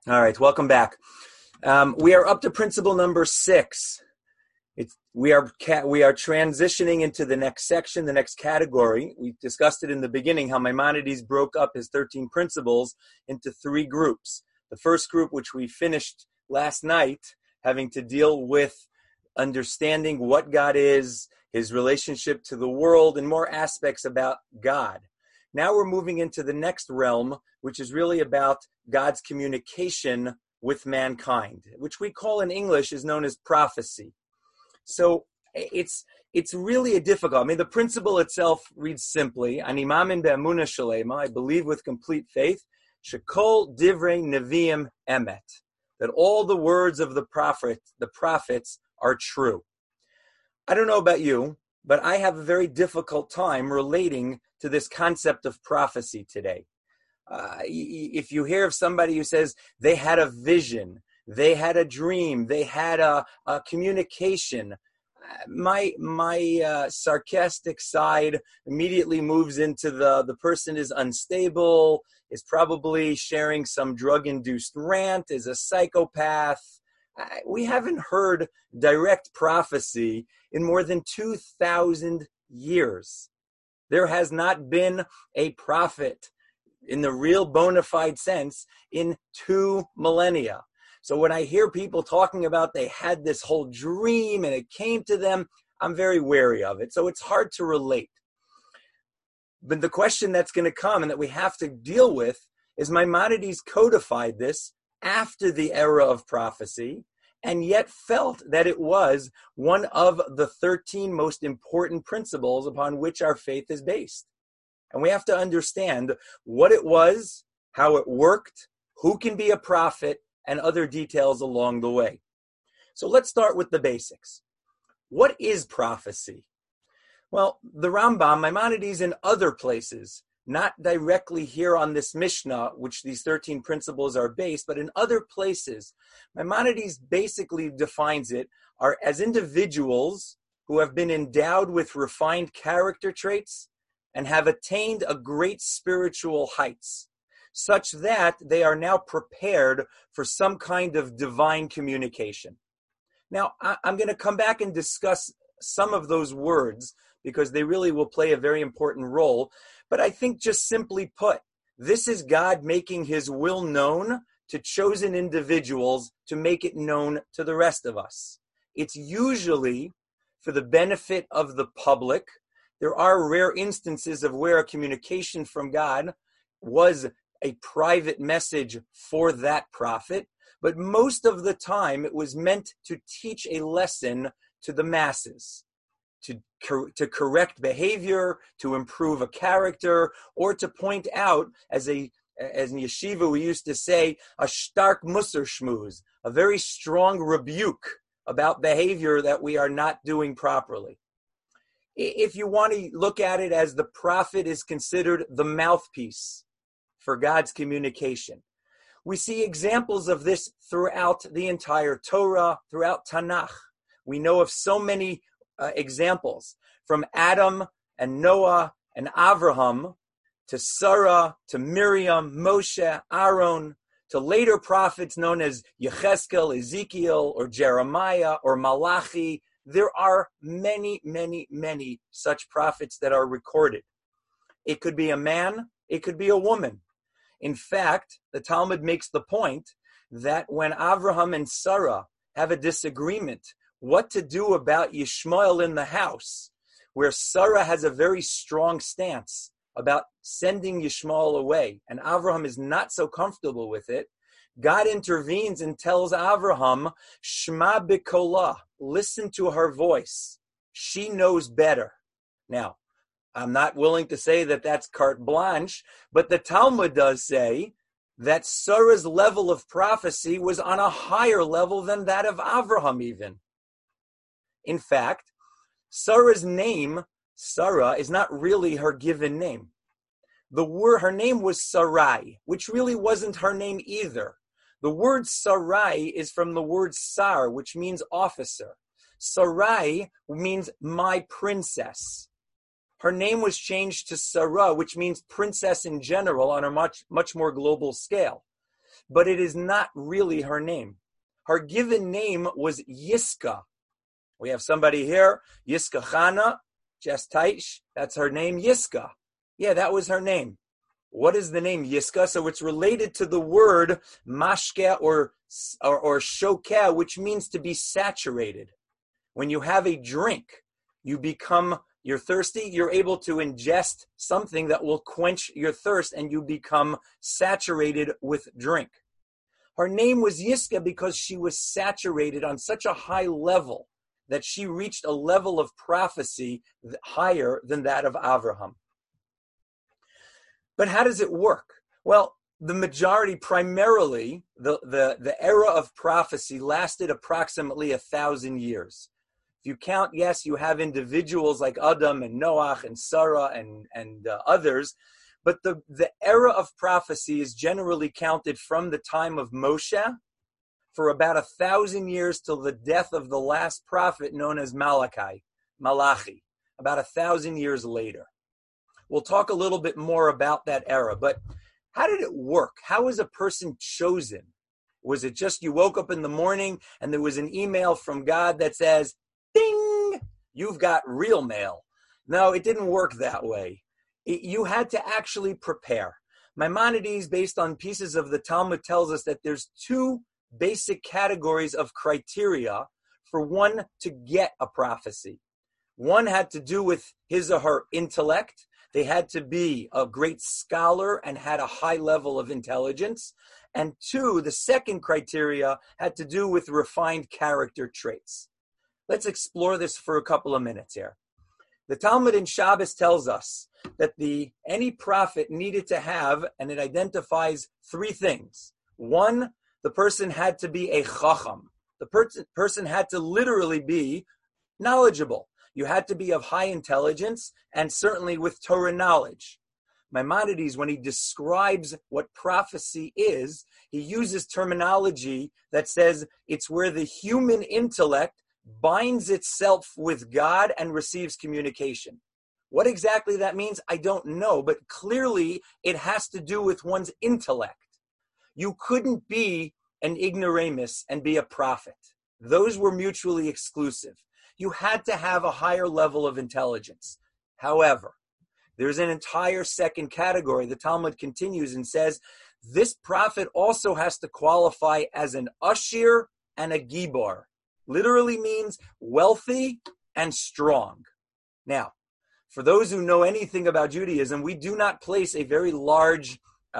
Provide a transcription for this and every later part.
All right, welcome back. We are up to principle number 6. We are transitioning into the next section, the next category. We discussed it in the beginning, how Maimonides broke up his 13 principles into 3 groups. The first group, which we finished last night, having to deal with understanding what God is, his relationship to the world, and more aspects about God. Now we're moving into the next realm, which is really about God's communication with mankind, which we call in English is known as prophecy. So it's really a difficult. I mean, the principle itself reads simply: Ani mamin be'emunah shalema. I believe with complete faith. Shekol divrei neviim emet. That all the words of the prophets are true. I don't know about you, but I have a very difficult time relating to this concept of prophecy today. If you hear of somebody who says they had a vision, they had a dream, they had a communication, my sarcastic side immediately moves into the person is unstable, is probably sharing some drug-induced rant, is a psychopath. We haven't heard direct prophecy in more than 2,000 years. There has not been a prophet in the real bona fide sense in 2 millennia. So when I hear people talking about they had this whole dream and it came to them, I'm very wary of it. So it's hard to relate. But the question that's going to come and that we have to deal with is Maimonides codified this after the era of prophecy, and yet felt that it was one of the 13 most important principles upon which our faith is based. And we have to understand what it was, how it worked, who can be a prophet, and other details along the way. So let's start with the basics. What is prophecy? Well, the Rambam, Maimonides, and other places, not directly here on this Mishnah, which these 13 principles are based, but in other places, Maimonides basically defines it as individuals who have been endowed with refined character traits and have attained a great spiritual heights, such that they are now prepared for some kind of divine communication. Now, I'm going to come back and discuss some of those words because they really will play a very important role. But I think just simply put, this is God making his will known to chosen individuals to make it known to the rest of us. It's usually for the benefit of the public. There are rare instances of where a communication from God was a private message for that prophet, but most of the time it was meant to teach a lesson to the masses, to correct behavior, to improve a character, or to point out, as in yeshiva we used to say, a stark musar shmuz, a very strong rebuke about behavior that we are not doing properly. If you want to look at it as the prophet is considered the mouthpiece for God's communication, we see examples of this throughout the entire Torah, throughout Tanakh. We know of so many examples, from Adam and Noah and Avraham to Sarah to Miriam, Moshe, Aaron, to later prophets known as Yechezkel, Ezekiel, or Jeremiah, or Malachi. There are many, many, many such prophets that are recorded. It could be a man, it could be a woman. In fact, the Talmud makes the point that when Avraham and Sarah have a disagreement what to do about Yishmael in the house, where Sarah has a very strong stance about sending Yishmael away, and Avraham is not so comfortable with it, God intervenes and tells Avraham, Shema b'kolah, listen to her voice. She knows better. Now, I'm not willing to say that that's carte blanche, but the Talmud does say that Sarah's level of prophecy was on a higher level than that of Avraham even. In fact, Sarah's name, Sarah, is not really her given name. Her name was Sarai, which really wasn't her name either. The word Sarai is from the word Sar, which means officer. Sarai means my princess. Her name was changed to Sarah, which means princess in general on a much, much more global scale. but it is not really her name. Her given name was Yiska. We have somebody here, Yiska Chana, just Taish, that's her name, Yiska. Yeah, that was her name. What is the name Yiska? So it's related to the word mashke or shokeh, which means to be saturated. When you have a drink, you're thirsty, you're able to ingest something that will quench your thirst and you become saturated with drink. Her name was Yiska because she was saturated on such a high level that she reached a level of prophecy higher than that of Avraham. But how does it work? Well, the majority, primarily, the era of prophecy lasted approximately 1,000 years. If you count, yes, you have individuals like Adam and Noach and Sarah and others, but the era of prophecy is generally counted from the time of Moshe for about 1,000 years till the death of the last prophet known as Malachi, about 1,000 years later. We'll talk a little bit more about that era, but how did it work? How was a person chosen? Was it just you woke up in the morning and there was an email from God that says, ding, you've got real mail? No, it didn't work that way. You had to actually prepare. Maimonides, based on pieces of the Talmud, tells us that there's two basic categories of criteria for one to get a prophecy. One had to do with his or her intellect. They had to be a great scholar and had a high level of intelligence. And two, the second criteria had to do with refined character traits. Let's explore this for a couple of minutes here. The Talmud in Shabbos tells us that any prophet needed to have, and it identifies three things. One, the person had to be a chacham. The person had to literally be knowledgeable. You had to be of high intelligence and certainly with Torah knowledge. Maimonides, when he describes what prophecy is, he uses terminology that says it's where the human intellect binds itself with God and receives communication. What exactly that means, I don't know, but clearly it has to do with one's intellect. You couldn't be an ignoramus and be a prophet. Those were mutually exclusive. You had to have a higher level of intelligence. However, there's an entire second category. The Talmud continues and says, this prophet also has to qualify as an ashir and a gibor. Literally means wealthy and strong. Now, for those who know anything about Judaism, we do not place a very large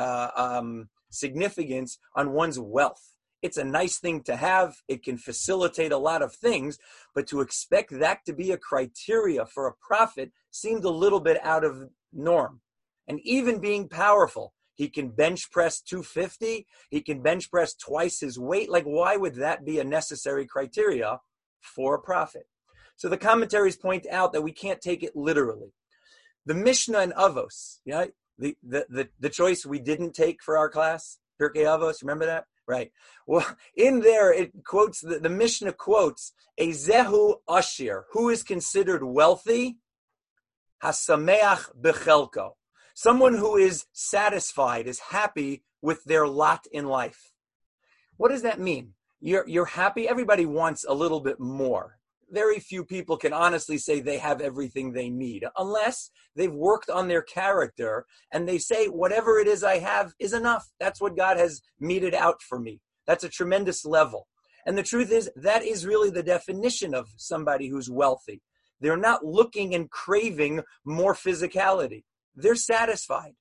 significance on one's wealth. It's a nice thing to have. It can facilitate a lot of things, but to expect that to be a criteria for a prophet seemed a little bit out of norm. And even being powerful, he can bench press 250, he can bench press twice his weight. Like, why would that be a necessary criteria for a prophet? So the commentaries point out that we can't take it literally. The Mishnah and Avos, the choice we didn't take for our class, Pirkei Avos, remember that? Right. Well, in there, it quotes, the Mishnah quotes, a zehu ashir, who is considered wealthy, hasameach bechelko, someone who is satisfied, is happy with their lot in life. What does that mean? You're happy. Everybody wants a little bit more. Very few people can honestly say they have everything they need, unless they've worked on their character and they say, whatever it is I have is enough. That's what God has meted out for me. That's a tremendous level. And the truth is, that is really the definition of somebody who's wealthy. They're not looking and craving more physicality. They're satisfied.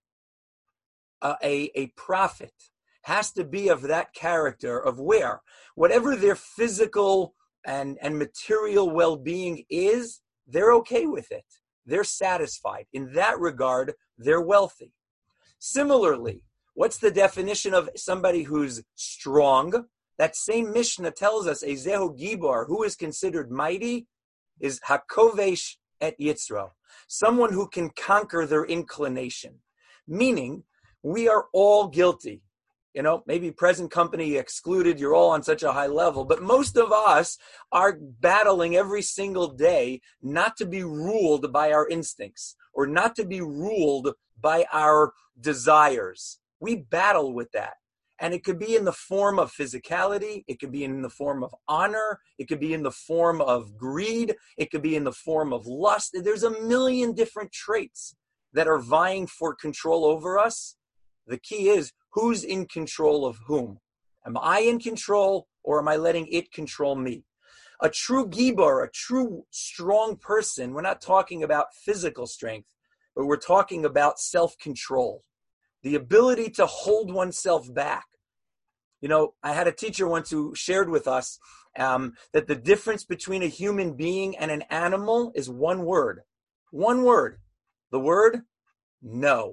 A prophet has to be of that character of where, whatever their physical and material well-being is, they're okay with it. They're satisfied. In that regard, they're wealthy. Similarly, what's the definition of somebody who's strong? That same Mishnah tells us a Zehu Gibor, who is considered mighty, is Hakovesh et Yitzro, someone who can conquer their inclination. Meaning, we are all guilty. Maybe present company excluded, you're all on such a high level, but most of us are battling every single day not to be ruled by our instincts or not to be ruled by our desires. We battle with that. And it could be in the form of physicality. It could be in the form of honor. It could be in the form of greed. It could be in the form of lust. There's a million different traits that are vying for control over us. The key is, who's in control of whom? Am I in control, or am I letting it control me? A true gibor, a true strong person, we're not talking about physical strength, but we're talking about self-control. The ability to hold oneself back. You know, I had a teacher once who shared with us that the difference between a human being and an animal is one word. One word. The word, no.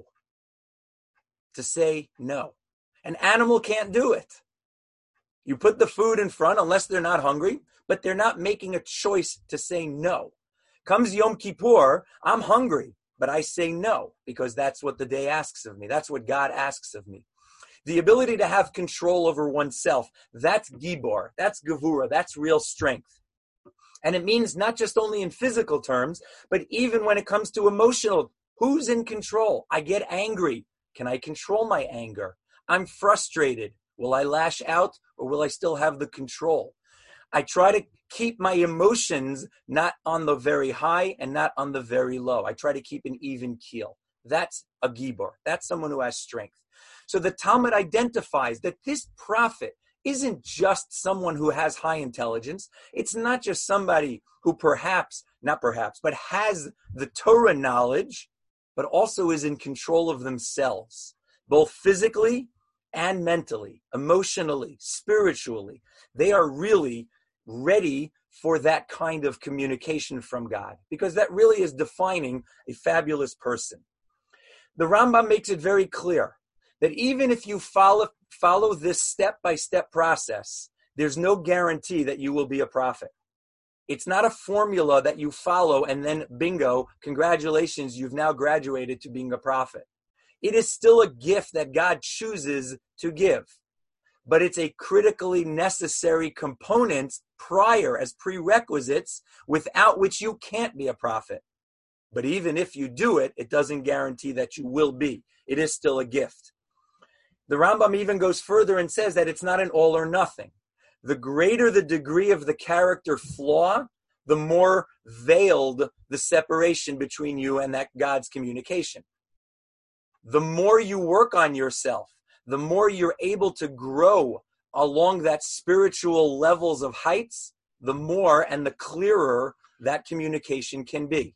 To say no. An animal can't do it. You put the food in front unless they're not hungry, but they're not making a choice to say no. Comes Yom Kippur, I'm hungry, but I say no because that's what the day asks of me. That's what God asks of me. The ability to have control over oneself, that's gibor, that's gevura, that's real strength. And it means not just only in physical terms, but even when it comes to emotional. Who's in control? I get angry. Can I control my anger? I'm frustrated. Will I lash out, or will I still have the control? I try to keep my emotions not on the very high and not on the very low. I try to keep an even keel. That's a gibor. That's someone who has strength. So the Talmud identifies that this prophet isn't just someone who has high intelligence. It's not just somebody who but has the Torah knowledge, but also is in control of themselves, both physically and mentally, emotionally, spiritually. They are really ready for that kind of communication from God, because that really is defining a fabulous person. The Rambam makes it very clear that even if you follow this step-by-step process, there's no guarantee that you will be a prophet. It's not a formula that you follow and then bingo, congratulations, you've now graduated to being a prophet. It is still a gift that God chooses to give, but it's a critically necessary component prior as prerequisites without which you can't be a prophet. But even if you do it, it doesn't guarantee that you will be. It is still a gift. The Rambam even goes further and says that it's not an all or nothing. The greater the degree of the character flaw, the more veiled the separation between you and that God's communication. The more you work on yourself, the more you're able to grow along that spiritual levels of heights, the more and the clearer that communication can be.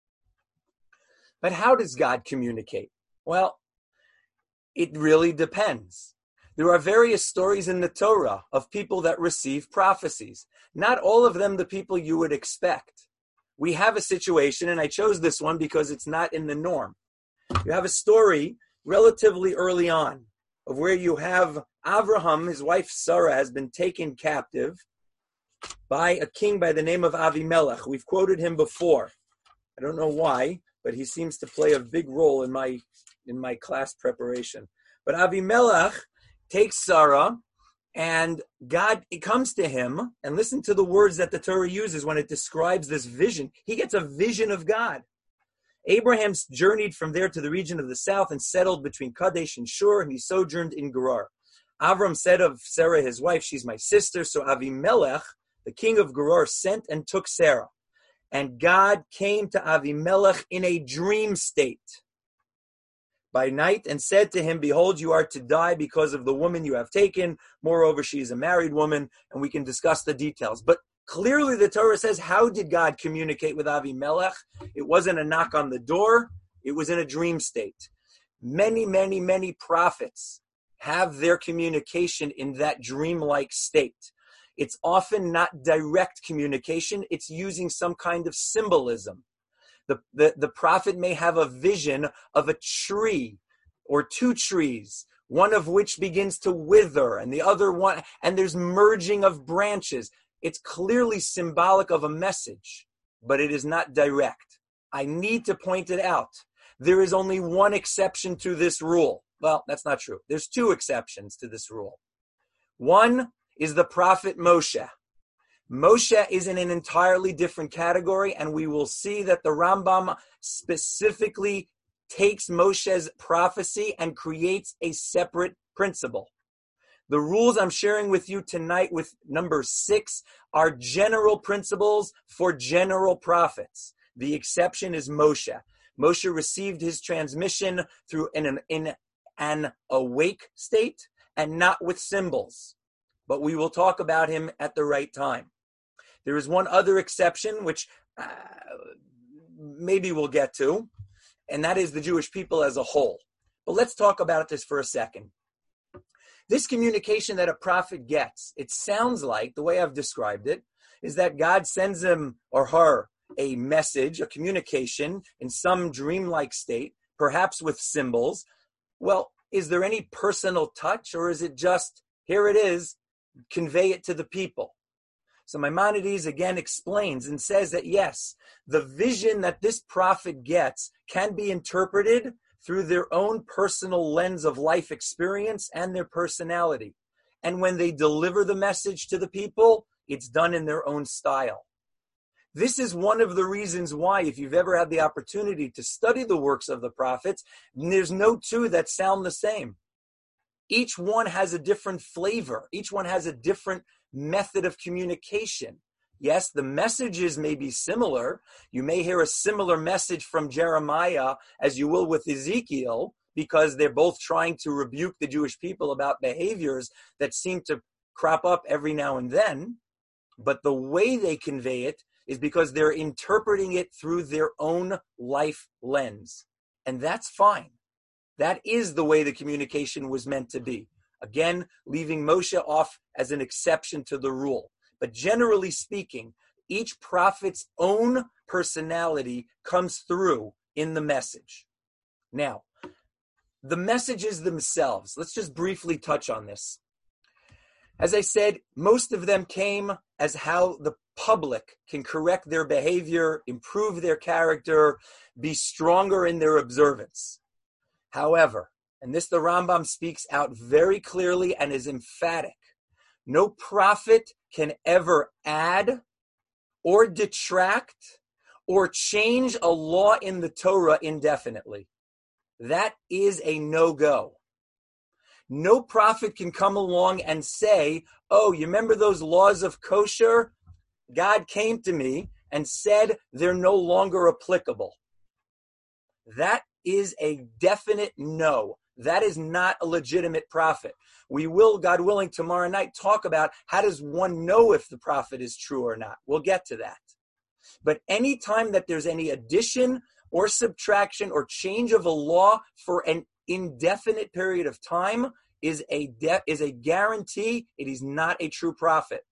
But how does God communicate? Well, it really depends. There are various stories in the Torah of people that receive prophecies. Not all of them the people you would expect. We have a situation, and I chose this one because it's not in the norm. You have a story relatively early on of where you have Avraham, his wife Sarah, has been taken captive by a king by the name of Avimelech. We've quoted him before. I don't know why, but he seems to play a big role in my class preparation. But Avimelech takes Sarah, and God comes to him, and listen to the words that the Torah uses when it describes this vision. He gets a vision of God. Abraham journeyed from there to the region of the south and settled between Kadesh and Shur, and he sojourned in Gerar. Avram said of Sarah, his wife, she's my sister. So Avimelech, the king of Gerar, sent and took Sarah. And God came to Avimelech in a dream state by night and said to him, behold, you are to die because of the woman you have taken. Moreover, she is a married woman, and we can discuss the details. But clearly the Torah says, how did God communicate with Avimelech? It wasn't a knock on the door. It was in a dream state. Many, many, many prophets have their communication in that dreamlike state. It's often not direct communication. It's using some kind of symbolism. The prophet may have a vision of a tree or two trees, one of which begins to wither and the other one, and there's merging of branches. It's clearly symbolic of a message, but it is not direct. I need to point it out. There is only one exception to this rule. Well, that's not true. There's two exceptions to this rule. One is the prophet Moshe. Moshe is in an entirely different category, and we will see that the Rambam specifically takes Moshe's prophecy and creates a separate principle. The rules I'm sharing with you tonight with number 6 are general principles for general prophets. The exception is Moshe. Moshe received his transmission through in an awake state and not with symbols. But we will talk about him at the right time. There is one other exception, which maybe we'll get to, and that is the Jewish people as a whole. But let's talk about this for a second. This communication that a prophet gets, it sounds like, the way I've described it, is that God sends him or her a message, a communication in some dreamlike state, perhaps with symbols. Well, is there any personal touch, or is it just, here it is, convey it to the people? So Maimonides again explains and says that yes, the vision that this prophet gets can be interpreted through their own personal lens of life experience and their personality. And when they deliver the message to the people, it's done in their own style. This is one of the reasons why, if you've ever had the opportunity to study the works of the prophets, there's no two that sound the same. Each one has a different flavor. Each one has a different method of communication. Yes, the messages may be similar. You may hear a similar message from Jeremiah as you will with Ezekiel, because they're both trying to rebuke the Jewish people about behaviors that seem to crop up every now and then. But the way they convey it is because they're interpreting it through their own life lens. And that's fine. That is the way the communication was meant to be. Again, leaving Moshe off as an exception to the rule. But generally speaking, each prophet's own personality comes through in the message. Now, the messages themselves, let's just briefly touch on this. As I said, most of them came as how the public can correct their behavior, improve their character, be stronger in their observance. However, and this the Rambam speaks out very clearly and is emphatic, no prophet can ever add or detract or change a law in the Torah indefinitely. That is a no-go. No prophet can come along and say, oh, you remember those laws of kosher? God came to me and said they're no longer applicable. That is a definite no. That is not a legitimate prophet. We will, God willing, tomorrow night talk about how does one know if the prophet is true or not. We'll get to that. But any time that there's any addition or subtraction or change of a law for an indefinite period of time is a guarantee it is not a true prophet.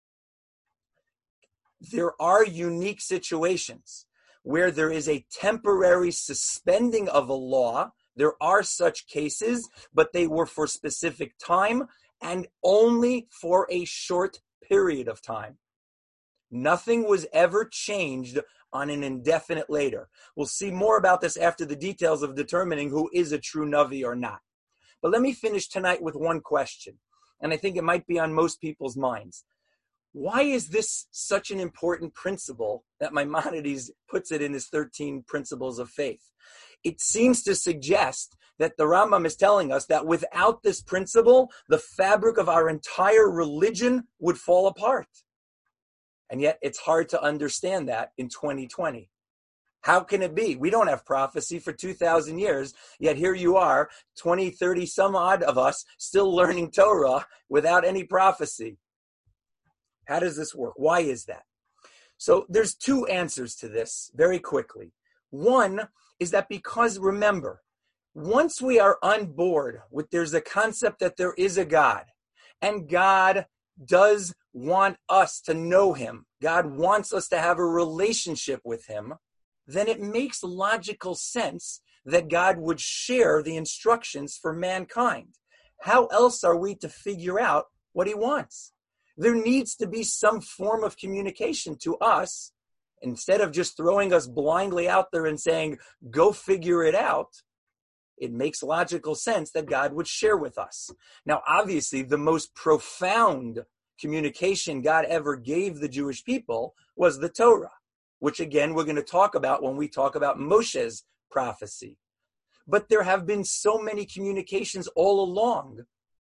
There are unique situations where there is a temporary suspending of a law. There are such cases, but they were for specific time and only for a short period of time. Nothing was ever changed on an indefinite later. We'll see more about this after the details of determining who is a true Navi or not. But let me finish tonight with one question, and I think it might be on most people's minds. Why is this such an important principle that Maimonides puts it in his 13 principles of faith? It seems to suggest that the Rambam is telling us that without this principle, the fabric of our entire religion would fall apart. And yet it's hard to understand that in 2020. How can it be? We don't have prophecy for 2,000 years, yet here you are, 20, 30, some odd of us, still learning Torah without any prophecy. How does this work? Why is that? So there's two answers to this very quickly. One is that because, remember, once we are on board with there's a concept that there is a God, and God does want us to know him, God wants us to have a relationship with him, then it makes logical sense that God would share the instructions for mankind. How else are we to figure out what he wants? There needs to be some form of communication to us. Instead of just throwing us blindly out there and saying, go figure it out, it makes logical sense that God would share with us. Now, obviously, the most profound communication God ever gave the Jewish people was the Torah, which again, we're going to talk about when we talk about Moshe's prophecy. But there have been so many communications all along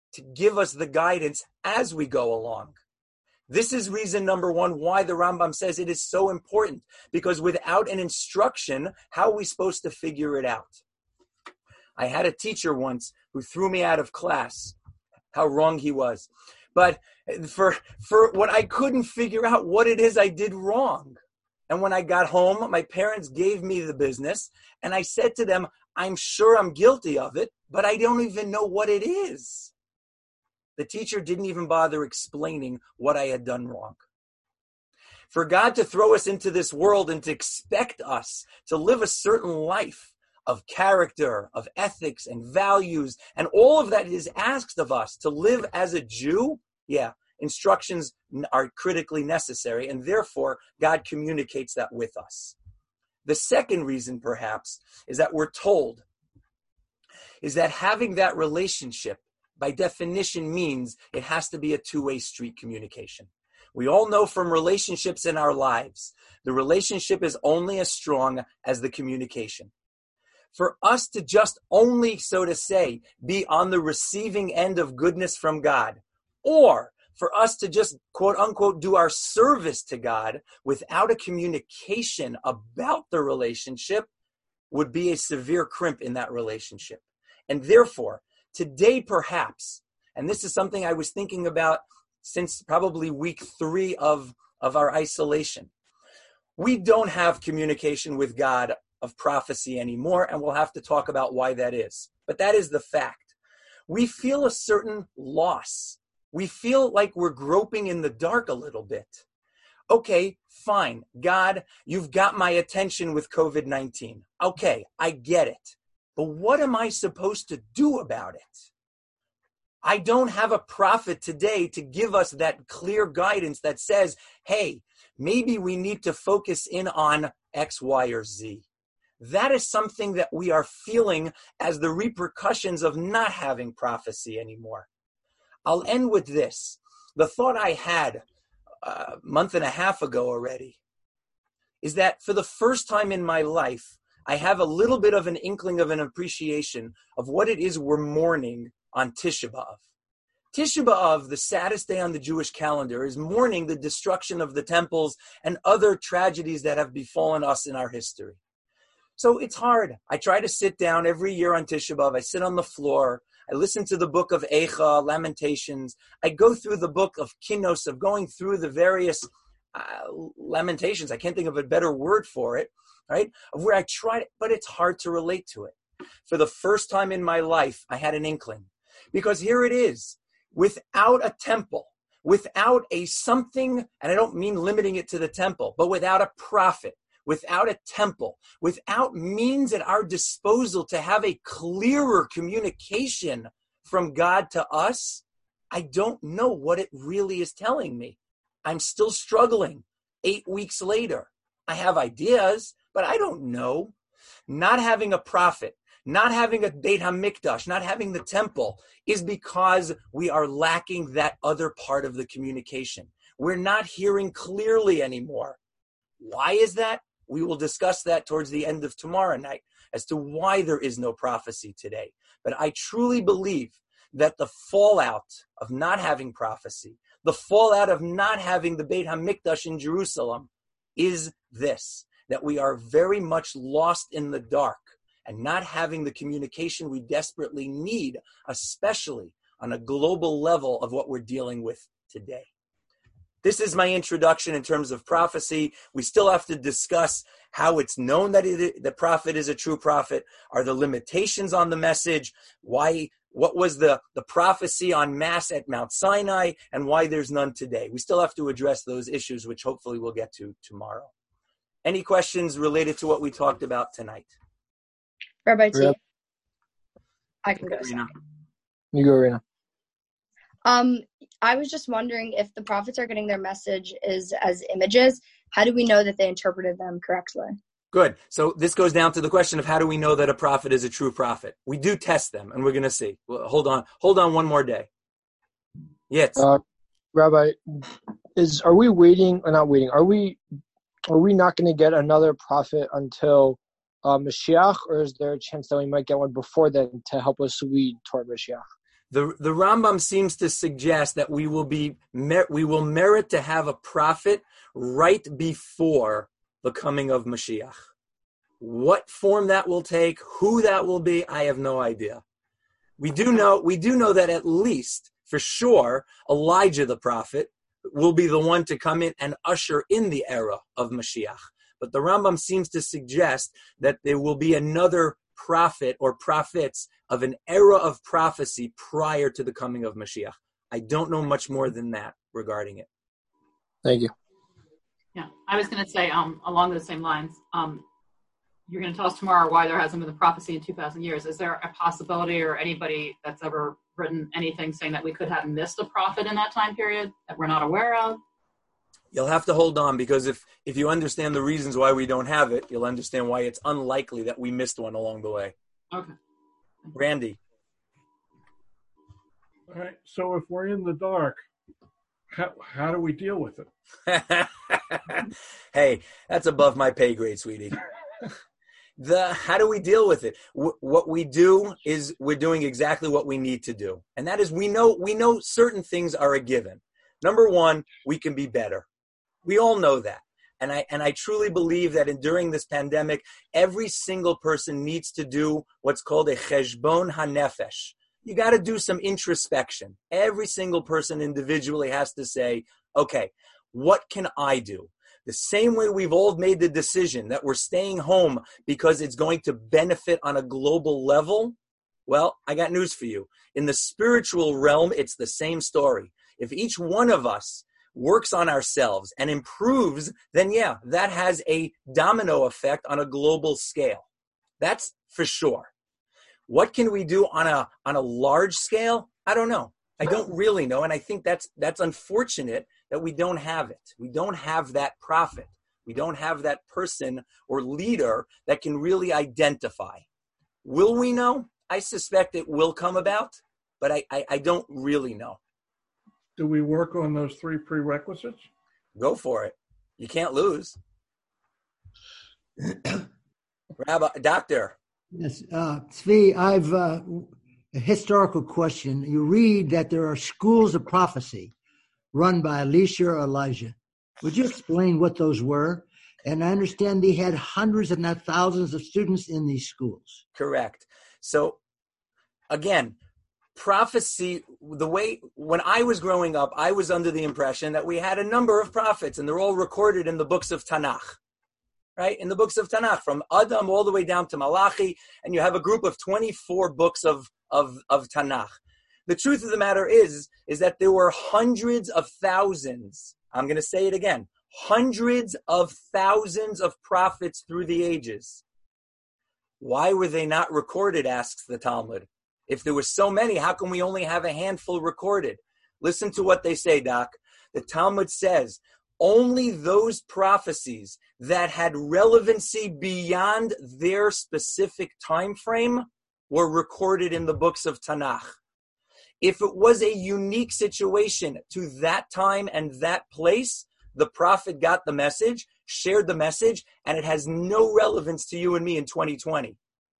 to give us the guidance as we go along. This is reason number one why the Rambam says it is so important, because without an instruction, how are we supposed to figure it out? I had a teacher once who threw me out of class. How wrong he was. But for what I couldn't figure out what it is I did wrong. And when I got home, my parents gave me the business, and I said to them, I'm sure I'm guilty of it, but I don't even know what it is. The teacher didn't even bother explaining what I had done wrong. For God to throw us into this world and to expect us to live a certain life of character, of ethics and values, and all of that is asked of us to live as a Jew, instructions are critically necessary, and therefore God communicates that with us. The second reason, perhaps, is that we're told is that having that relationship, by definition, means it has to be a two-way street communication. We all know from relationships in our lives, the relationship is only as strong as the communication. For us to just only, so to say, be on the receiving end of goodness from God, or for us to just, quote unquote, do our service to God without a communication about the relationship, would be a severe crimp in that relationship. And therefore, today perhaps, and this is something I was thinking about since probably week 3 of our isolation, we don't have communication with God of prophecy anymore, and we'll have to talk about why that is. But that is the fact. We feel a certain loss. We feel like we're groping in the dark a little bit. Okay, fine. God, you've got my attention with COVID-19. Okay, I get it. But what am I supposed to do about it? I don't have a prophet today to give us that clear guidance that says, hey, maybe we need to focus in on X, Y, or Z. That is something that we are feeling as the repercussions of not having prophecy anymore. I'll end with this. The thought I had a month and a half ago already is that for the first time in my life, I have a little bit of an inkling of an appreciation of what it is we're mourning on Tisha B'Av. Tisha B'Av, the saddest day on the Jewish calendar, is mourning the destruction of the temples and other tragedies that have befallen us in our history. So it's hard. I try to sit down every year on Tisha B'Av. I sit on the floor. I listen to the book of Eicha, Lamentations. I go through the book of Kinnos, of going through the various Lamentations. I can't think of a better word for it, right? Of where I try, but it's hard to relate to it. For the first time in my life, I had an inkling. Because here it is, without a temple, without a something, and I don't mean limiting it to the temple, but without a prophet, without a temple, without means at our disposal to have a clearer communication from God to us, I don't know what it really is telling me. I'm still struggling 8 weeks later. I have ideas, but I don't know. Not having a prophet, not having a Beit HaMikdash, not having the temple is because we are lacking that other part of the communication. We're not hearing clearly anymore. Why is that? We will discuss that towards the end of tomorrow night as to why there is no prophecy today. But I truly believe that the fallout of not having prophecy, the fallout of not having the Beit HaMikdash in Jerusalem is this, that we are very much lost in the dark and not having the communication we desperately need, especially on a global level of what we're dealing with today. This is my introduction in terms of prophecy. We still have to discuss how it's known that the prophet is a true prophet. Are the limitations on the message? Why? What was the prophecy on Mass at Mount Sinai, and why there's none today? We still have to address those issues, which hopefully we'll get to tomorrow. Any questions related to what we talked about tonight? Rabbi T. Yep. I can go second. You go, Rena. I was just wondering if the prophets are getting their message as images, how do we know that they interpreted them correctly? Good. So this goes down to the question of how do we know that a prophet is a true prophet? We do test them, and we're going to see. Well, hold on one more day. Yes. Rabbi, are we waiting or not waiting? Are we not going to get another prophet until Mashiach, or is there a chance that we might get one before then to help us lead toward Mashiach? The Rambam seems to suggest that we will merit to have a prophet right before the coming of Mashiach. What form that will take, who that will be, I have no idea. We do know that at least, for sure, Elijah the prophet will be the one to come in and usher in the era of Mashiach. But the Rambam seems to suggest that there will be another prophet or prophets of an era of prophecy prior to the coming of Mashiach. I don't know much more than that regarding it. Thank you. Yeah, I was going to say along those same lines, you're going to tell us tomorrow why there hasn't been a prophecy in 2,000 years. Is there a possibility or anybody that's ever written anything saying that we could have missed a prophet in that time period that we're not aware of? You'll have to hold on, because if you understand the reasons why we don't have it, you'll understand why it's unlikely that we missed one along the way. Okay. Randy. All right. So if we're in the dark, how do we deal with it? Hey, that's above my pay grade, sweetie. How do we deal with it? What we do is we're doing exactly what we need to do. And that is we know certain things are a given. Number one, we can be better. We all know that. And I truly believe that during this pandemic, every single person needs to do what's called a cheshbon hanefesh. You got to do some introspection. Every single person individually has to say, okay, what can I do? The same way we've all made the decision that we're staying home because it's going to benefit on a global level. Well, I got news for you. In the spiritual realm, it's the same story. If each one of us works on ourselves and improves, then yeah, that has a domino effect on a global scale. That's for sure. What can we do on a large scale? I don't know. I don't really know. And I think that's unfortunate that we don't have it. We don't have that prophet. We don't have that person or leader that can really identify. Will we know? I suspect it will come about, but I don't really know. Do we work on those 3 prerequisites? Go for it. You can't lose. Doctor. Yes, Tzvi, I've a historical question. You read that there are schools of prophecy run by Elisha or Elijah. Would you explain what those were? And I understand they had hundreds, if not thousands, of students in these schools. Correct. So, again, prophecy, when I was growing up, I was under the impression that we had a number of prophets, and they're all recorded in the books of Tanakh, right? In the books of Tanakh, from Adam all the way down to Malachi, and you have a group of 24 books of Tanakh. The truth of the matter is that there were hundreds of thousands, I'm going to say it again, hundreds of thousands of prophets through the ages. Why were they not recorded, asks the Talmud. If there were so many, how come we only have a handful recorded? Listen to what they say, Doc. The Talmud says, only those prophecies that had relevancy beyond their specific time frame were recorded in the books of Tanakh. If it was a unique situation to that time and that place, the prophet got the message, shared the message, and it has no relevance to you and me in 2020.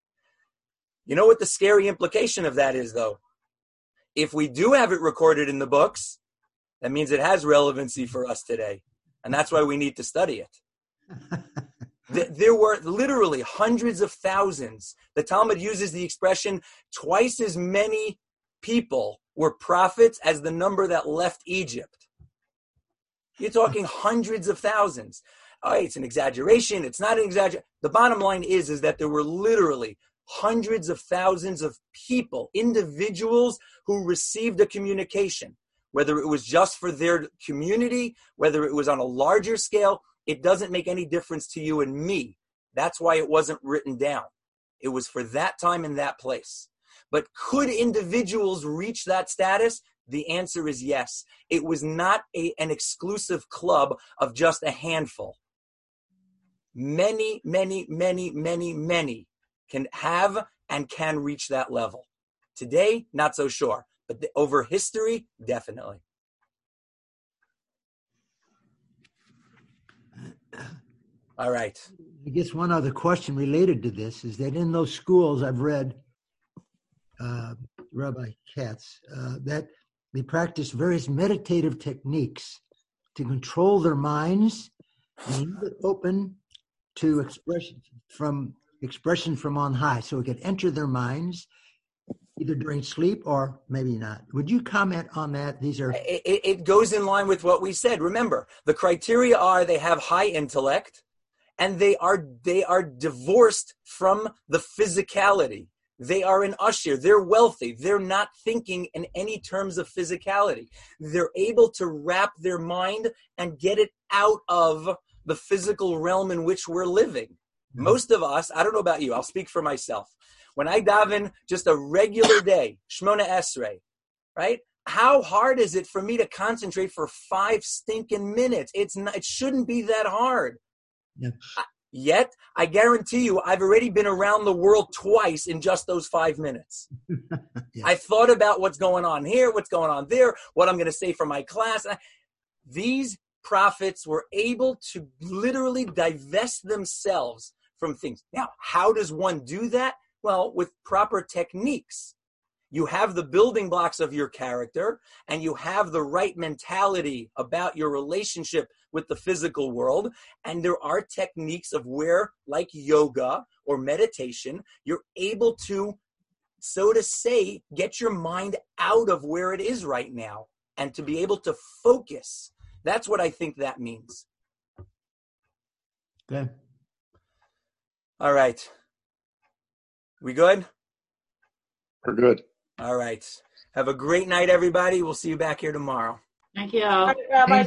You know what the scary implication of that is, though? If we do have it recorded in the books, that means it has relevancy for us today. And that's why we need to study it. There were literally hundreds of thousands. The Talmud uses the expression, twice as many people were prophets as the number that left Egypt. You're talking hundreds of thousands. All right, it's an exaggeration. It's not an exaggeration. The bottom line is that there were literally hundreds of thousands of people, individuals who received a communication, whether it was just for their community, whether it was on a larger scale. It doesn't make any difference to you and me. That's why it wasn't written down. It was for that time and that place. But could individuals reach that status? The answer is yes. It was not an exclusive club of just a handful. Many, many, many, many, many can have and can reach that level. Today, not so sure. But over history, definitely. All right. I guess one other question related to this is that in those schools I've read, Rabbi Katz, that they practice various meditative techniques to control their minds and leave it open to expression from on high, so it could enter their minds either during sleep or maybe not. Would you comment on that? These are it goes in line with what we said. Remember, the criteria are they have high intellect, and they are divorced from the physicality. They are an usher. They're wealthy. They're not thinking in any terms of physicality. They're able to wrap their mind and get it out of the physical realm in which we're living. Most of us, I don't know about you, I'll speak for myself. When I daven just a regular day, Shmona Esrei, right? How hard is it for me to concentrate for 5 stinking minutes? It shouldn't be that hard. Yeah. Yet, I guarantee you, I've already been around the world twice in just those 5 minutes. Yes. I thought about what's going on here, what's going on there, what I'm going to say for my class. These prophets were able to literally divest themselves from things. Now, how does one do that? Well, with proper techniques. You have the building blocks of your character, and you have the right mentality about your relationship with the physical world. And there are techniques of where, like yoga or meditation, you're able to, so to say, get your mind out of where it is right now and to be able to focus. That's what I think that means. Okay. All right. We good? We're good. All right. Have a great night, everybody. We'll see you back here tomorrow. Thank you. Rabbi,